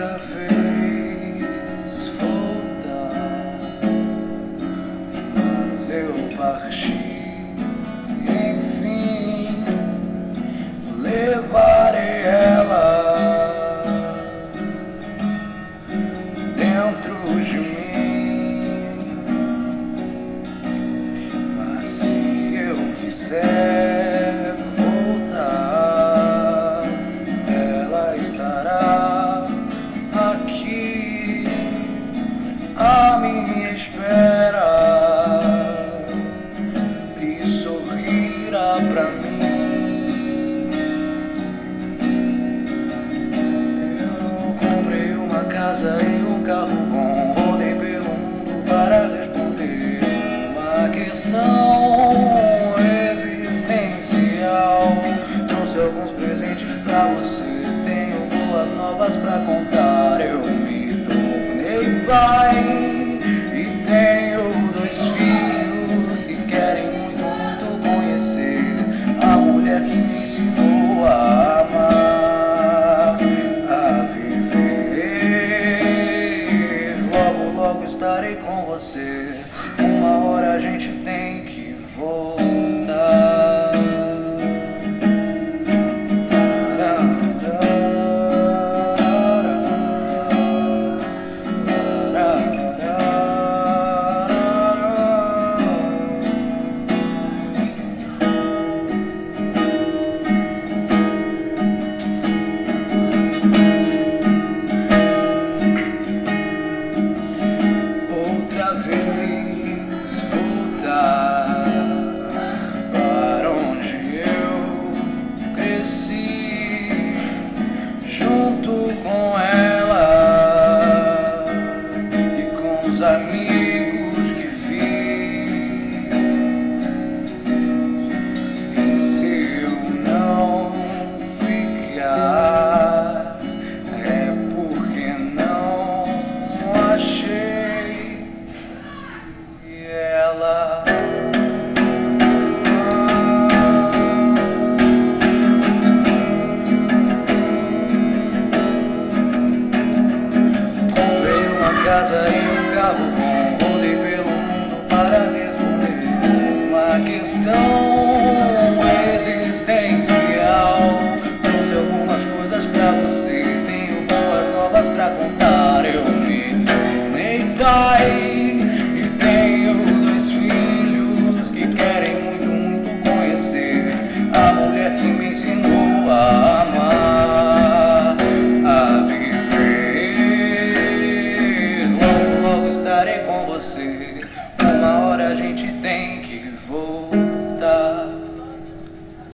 outra vez voltar, mas eu parti, enfim, levarei ela dentro de mim. Mas se eu quiser voltar, ela estará aqui à minha espera e sorrirá pra mim. Eu comprei uma casa e um carro bom, rodei pelo mundo para responder uma questão existencial. Trouxe alguns presentes pra você, tenho boas novas pra contar. Eu me tornei pai e tenho 2 filhos que querem muito, muito conhecer a mulher que me ensinou a amar, a viver. Logo, logo estarei com você. Uma hora a gente tem que voltar. Outra vez voltar para onde eu cresci, junto com ela e com os amigos que fiz. E se eu não ficar, é porque não achei ela. Comprei uma casa e um carro bom, rodei pelo mundo para responder uma questão existencial. Trouxe algumas coisas pra você, tenho boas novas pra contar. Eu me tornei pai e tenho 2 filhos que querem muito, muito conhecer a mulher que me ensinou a amar, a viver. Logo, logo estarei com você. Uma hora a gente tem que voltar.